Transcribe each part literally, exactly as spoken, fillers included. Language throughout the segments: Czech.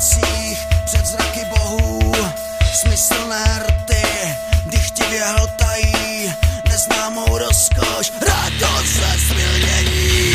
lavicích před zraky bohů. Smyslné rty dychtivě hltají neznámou rozkoš, radost ze smilnění.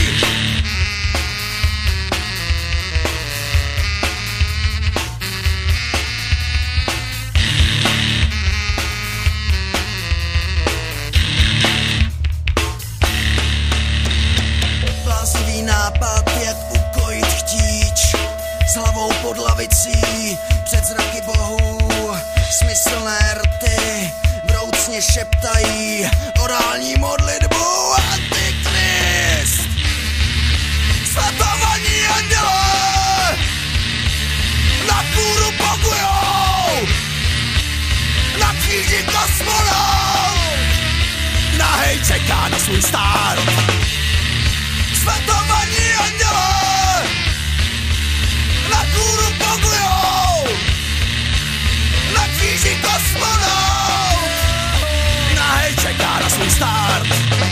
Bláznivý nápad, jak ukojit chtíč s hlavou pod lavicí před zraky bohů. Smyslné rty vroucně šeptají orální modlitbu. Antikrist, svatovaní anděle na kůru pokujou, na kříži kosmonaut nahej čeká na svůj start. Svatovaní anděle na kůru pokujou, na kříži kosmonaut nahej čeká na svůj start.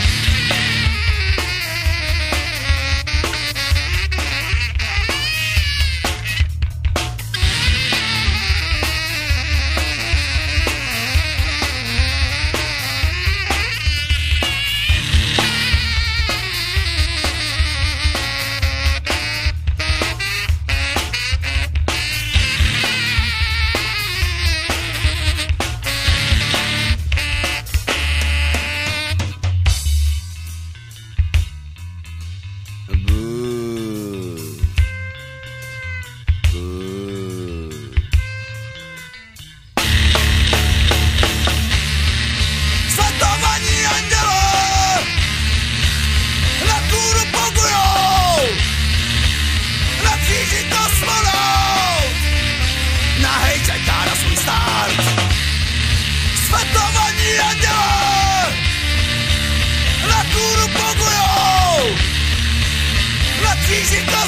Svatovaní anděle na kůru pokujou, na kříži kosmonaut nahej čeká na svůj start. Svatovaní anděle na kůru pokujou, na kříži kosmonaut